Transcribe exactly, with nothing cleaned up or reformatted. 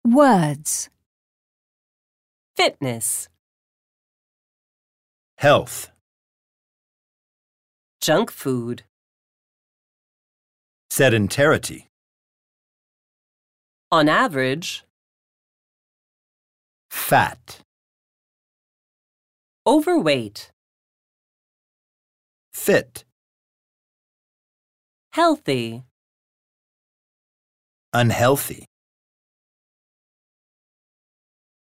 Words. Fitness. Health. Junk food. Sedentarity. On average. Fat. Overweight. Fit. Healthy. Unhealthy.